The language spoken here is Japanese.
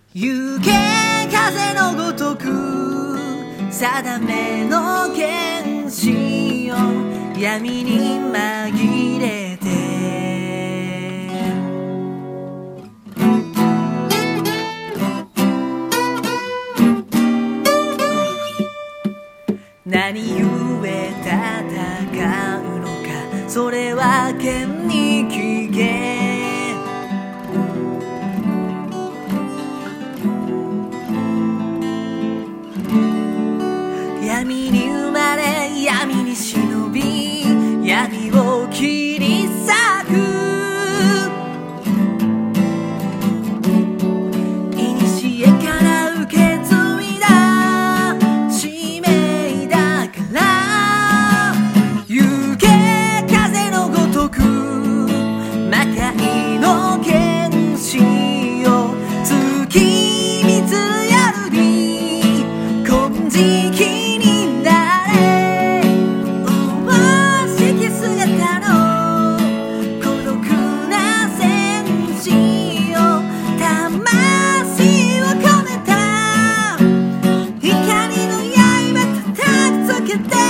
行け風のごとく定めの剣士よ闇に紛れて何故戦うのかそれは剣に聞け闇に生まれ闇に忍び闇を切り裂く古から受け継いだ使命だから行け風のごとく魔界の剣士よ月見つより金色Get that